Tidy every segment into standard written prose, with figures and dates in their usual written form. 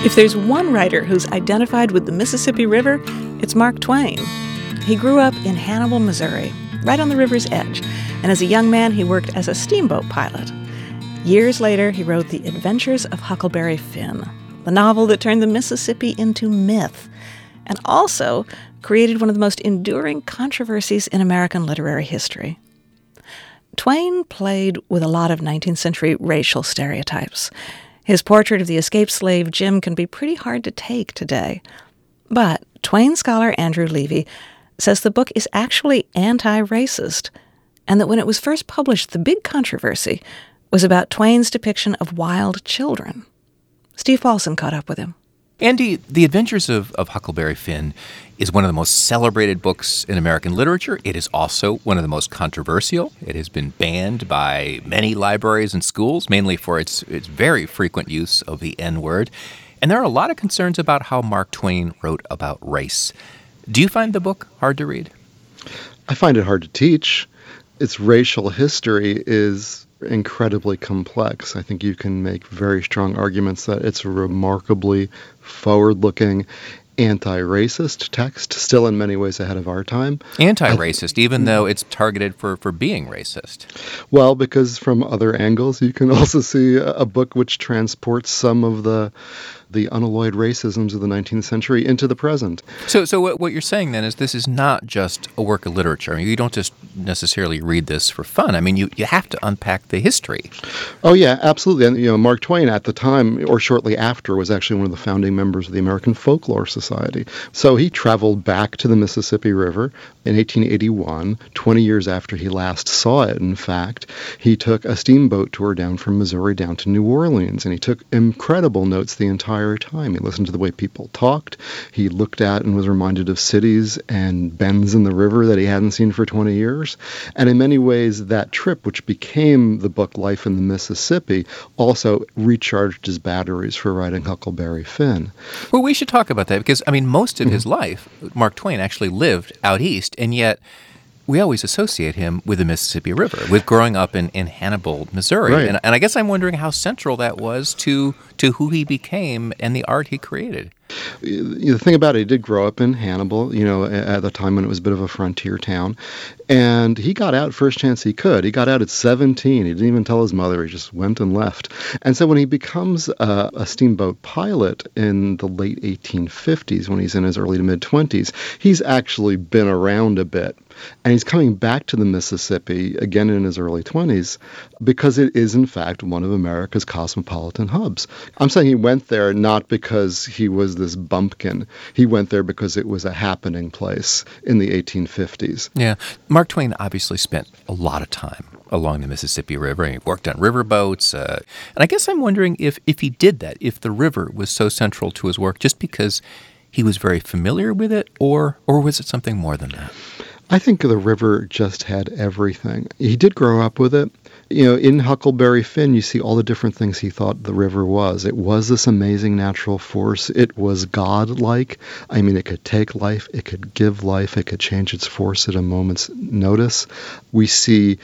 If there's one writer who's identified with the Mississippi River, it's Mark Twain. He grew up in Hannibal, Missouri, right on the river's edge, and as a young man, he worked as a steamboat pilot. Years later, he wrote The Adventures of Huckleberry Finn, the novel that turned the Mississippi into myth, and also created one of the most enduring controversies in American literary history. Twain played with a lot of 19th century racial stereotypes. His portrait of the escaped slave Jim can be pretty hard to take today. But Twain scholar Andrew Levy says the book is actually anti-racist, and that when it was first published, the big controversy was about Twain's depiction of wild children. Steve Paulson caught up with him. Andy, The Adventures of Huckleberry Finn is one of the most celebrated books in American literature. It is also one of the most controversial. It has been banned by many libraries and schools, mainly for its very frequent use of the N-word. And there are a lot of concerns about how Mark Twain wrote about race. Do you find the book hard to read? I find it hard to teach. Its racial history is incredibly complex. I think you can make very strong arguments that it's a remarkably forward-looking anti-racist text, still in many ways ahead of our time. Anti-racist, even though it's targeted for being racist. Well, because from other angles, you can also see a book which transports some of the unalloyed racisms of the 19th century into the present. So what you're saying then is this is not just a work of literature. I mean, you don't just necessarily read this for fun. I mean, you have to unpack the history. Oh, yeah, absolutely. And, Mark Twain at the time, or shortly after, was actually one of the founding members of the American Folklore Society. So he traveled back to the Mississippi River in 1881, 20 years after he last saw it, in fact. He took a steamboat tour down from Missouri down to New Orleans, and he took incredible notes the entire time. He listened to the way people talked. He looked at and was reminded of cities and bends in the river that he hadn't seen for 20 years. And in many ways, that trip, which became the book Life in the Mississippi, also recharged his batteries for writing Huckleberry Finn. Well, we should talk about that because, I mean, most of his life, Mark Twain actually lived out east, and yet we always associate him with the Mississippi River, with growing up in Hannibal, Missouri. Right. And I guess I'm wondering how central that was to who he became and the art he created. The thing about it, he did grow up in Hannibal, at the time when it was a bit of a frontier town. And he got out first chance he could. He got out at 17. He didn't even tell his mother. He just went and left. And so when he becomes a steamboat pilot in the late 1850s, when he's in his early to mid-20s, he's actually been around a bit. And he's coming back to the Mississippi, again in his early 20s, because it is, in fact, one of America's cosmopolitan hubs. I'm saying he went there not because he was this bumpkin. He went there because it was a happening place in the 1850s. Yeah. Mark Twain obviously spent a lot of time along the Mississippi River. He worked on riverboats. And I guess I'm wondering if he did that, if the river was so central to his work just because he was very familiar with it, or was it something more than that? I think the river just had everything. He did grow up with it. In Huckleberry Finn, you see all the different things he thought the river was. It was this amazing natural force. It was godlike. I mean, it could take life. It could give life. It could change its force at a moment's notice. We see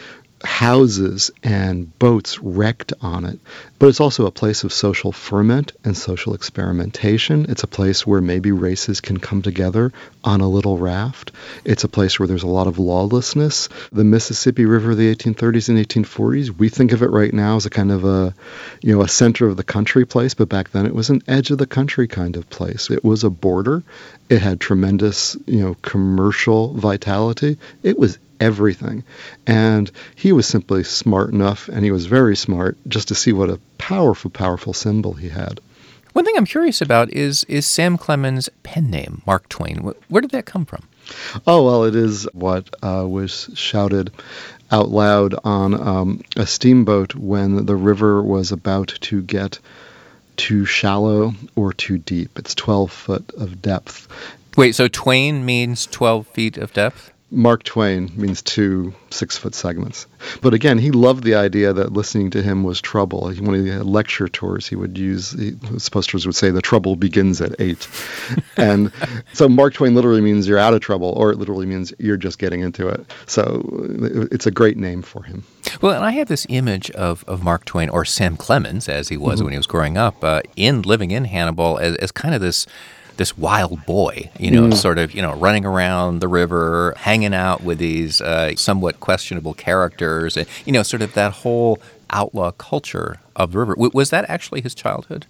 houses and boats wrecked on it. But it's also a place of social ferment and social experimentation. It's a place where maybe races can come together on a little raft. It's a place where there's a lot of lawlessness. The Mississippi River of the 1830s and 1840s, we think of it right now as a kind of a center of the country place, but back then it was an edge of the country kind of place. It was a border. It had tremendous, commercial vitality. It was everything. And he was simply smart enough, and he was very smart, just to see what a powerful, powerful symbol he had. One thing I'm curious about is Sam Clemens' pen name, Mark Twain. Where did that come from? Oh, well, it is what was shouted out loud on a steamboat when the river was about to get too shallow or too deep. It's 12 foot of depth. Wait, so Twain means 12 feet of depth? Mark Twain means 2 6-foot segments. But again, he loved the idea that listening to him was trouble. When he had lecture tours, his posters would say, the trouble begins at 8. And so Mark Twain literally means you're out of trouble, or it literally means you're just getting into it. So it's a great name for him. Well, and I have this image of Mark Twain, or Sam Clemens, as he was when he was growing up, living in Hannibal as kind of this wild boy, sort of, running around the river, hanging out with these somewhat questionable characters, and, sort of that whole outlaw culture of the river. Was that actually his childhood?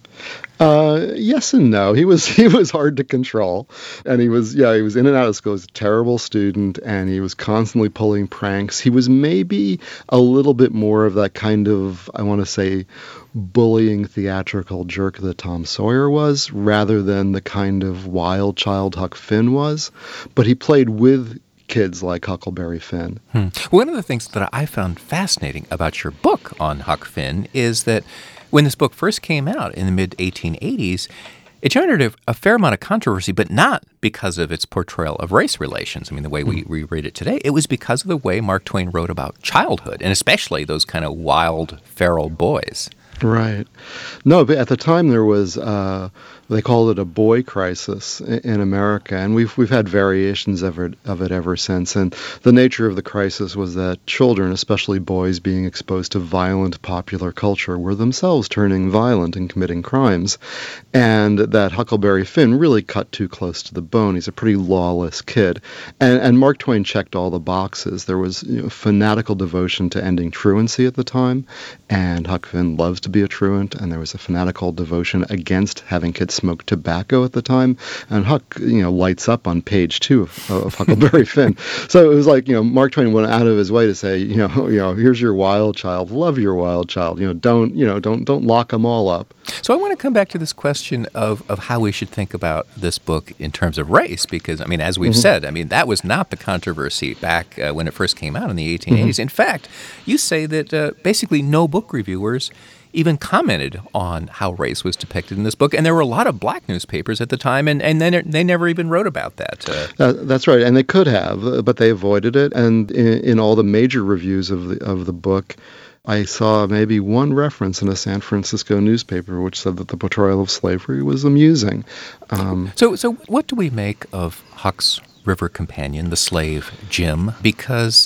Yes and no. He was hard to control, and he was in and out of school. He was a terrible student, and he was constantly pulling pranks. He was maybe a little bit more of that kind of, I want to say, bullying theatrical jerk that Tom Sawyer was, rather than the kind of wild child Huck Finn was. But he played with kids like Huckleberry Finn. One of the things that I found fascinating about your book on Huck Finn is that when this book first came out in the mid-1880s, it generated a fair amount of controversy, but not because of its portrayal of race relations. I mean, the way we read it today, it was because of the way Mark Twain wrote about childhood, and especially those kind of wild, feral boys. Right. No, but at the time there was, they called it a boy crisis in America, and we've had variations of it ever since. And the nature of the crisis was that children, especially boys, being exposed to violent popular culture, were themselves turning violent and committing crimes. And that Huckleberry Finn really cut too close to the bone. He's a pretty lawless kid. And Mark Twain checked all the boxes. There was fanatical devotion to ending truancy at the time, and Huck Finn loves to be a truant, and there was a fanatical devotion against having kids smoke tobacco at the time. And Huck, lights up on page 2 of Huckleberry Finn. So it was like, Mark Twain went out of his way to say, here's your wild child, love your wild child. Don't lock them all up. So I want to come back to this question of how we should think about this book in terms of race, because, as we've said, that was not the controversy back when it first came out in the 1880s. In fact, you say that basically no book reviewers even commented on how race was depicted in this book. And there were a lot of black newspapers at the time, and then they never even wrote about that. That's right, and they could have, but they avoided it. And in all the major reviews of the book, I saw maybe one reference in a San Francisco newspaper which said that the portrayal of slavery was amusing. So what do we make of Huck's river companion, the slave Jim? Because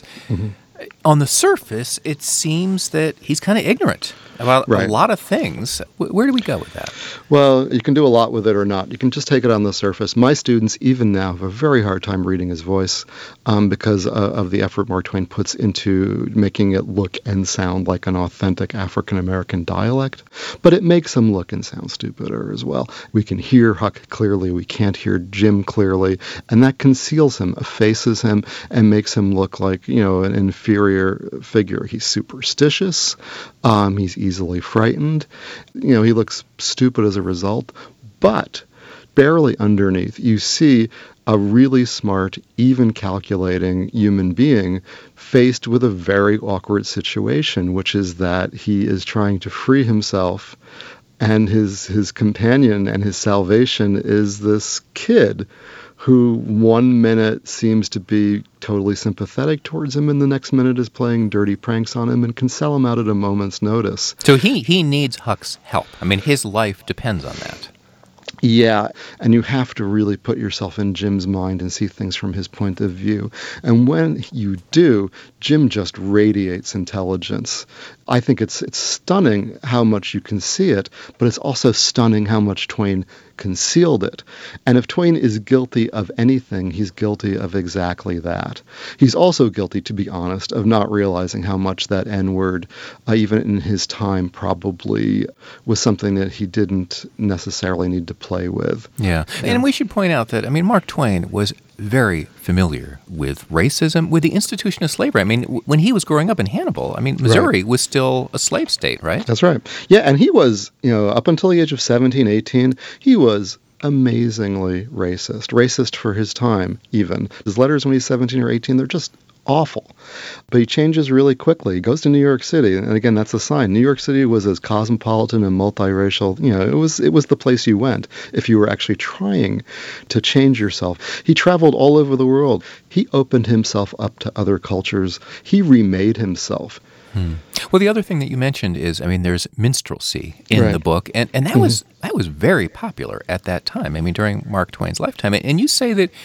on the surface, it seems that he's kind of ignorant about a lot of things. Where do we go with that? Well, you can do a lot with it or not. You can just take it on the surface. My students, even now, have a very hard time reading his voice because of the effort Mark Twain puts into making it look and sound like an authentic African-American dialect. But it makes him look and sound stupider as well. We can hear Huck clearly. We can't hear Jim clearly. And that conceals him, effaces him, and makes him look like, an inferior figure. He's superstitious. He's easily frightened. He looks stupid as a result. But barely underneath, you see a really smart, even calculating human being faced with a very awkward situation, which is that he is trying to free himself, and his companion and his salvation is this kid who 1 minute seems to be totally sympathetic towards him, and the next minute is playing dirty pranks on him and can sell him out at a moment's notice. So he needs Huck's help. His life depends on that. Yeah, and you have to really put yourself in Jim's mind and see things from his point of view. And when you do, Jim just radiates intelligence. I think it's stunning how much you can see it, but it's also stunning how much Twain concealed it. And if Twain is guilty of anything, he's guilty of exactly that. He's also guilty, to be honest, of not realizing how much that N-word, even in his time, probably was something that he didn't necessarily need to play with. Yeah. And we should point out that, Mark Twain was very familiar with racism, with the institution of slavery. When he was growing up in Hannibal, Missouri was still a slave state, right? That's right. Yeah, and he was, up until the age of 17, 18, he was amazingly racist for his time, even. His letters when he's 17 or 18, they're just awful. But he changes really quickly. He goes to New York City, and again, that's a sign. New York City was as cosmopolitan and multiracial. It was the place you went if you were actually trying to change yourself. He traveled all over the world. He opened himself up to other cultures. He remade himself. Well, the other thing that you mentioned is, there's minstrelsy in the book, and that was very popular at that time. During Mark Twain's lifetime. And you say that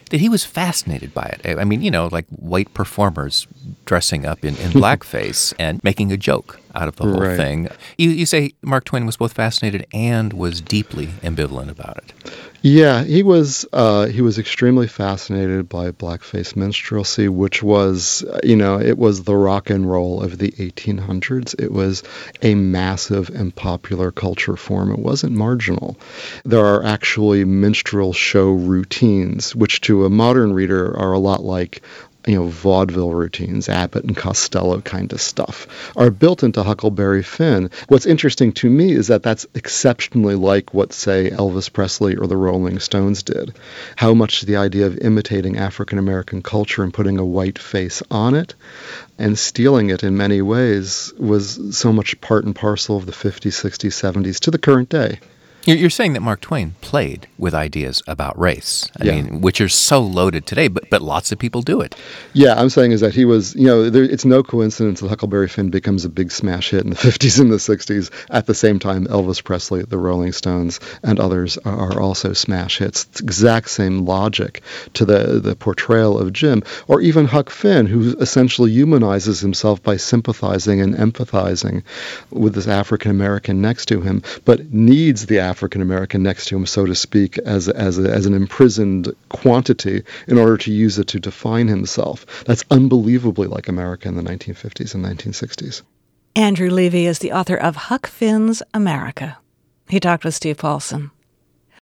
that he was fascinated by it. I mean, like white performers dressing up in blackface and making a joke out of the whole thing. You say Mark Twain was both fascinated and was deeply ambivalent about it. Yeah, he was extremely fascinated by blackface minstrelsy, which was, it was the rock and roll of the 1800s. It was a massive and popular culture form. It wasn't marginal. There are actually minstrel show routines, which to a modern reader are a lot like vaudeville routines, Abbott and Costello kind of stuff, are built into Huckleberry Finn. What's interesting to me is that that's exceptionally like what, say, Elvis Presley or the Rolling Stones did. How much the idea of imitating African American culture and putting a white face on it and stealing it in many ways was so much part and parcel of the 50s, 60s, 70s to the current day. You're saying that Mark Twain played with ideas about race, I mean, which are so loaded today, but lots of people do it. Yeah, I'm saying is that he was, it's no coincidence that Huckleberry Finn becomes a big smash hit in the 50s and the 60s. At the same time, Elvis Presley, the Rolling Stones, and others are also smash hits. It's the exact same logic to the portrayal of Jim, or even Huck Finn, who essentially humanizes himself by sympathizing and empathizing with this African American next to him, but needs the African American next to him, so to speak, as an imprisoned quantity in order to use it to define himself. That's unbelievably like America in the 1950s and 1960s. Andrew Levy is the author of Huck Finn's America. He talked with Steve Paulson.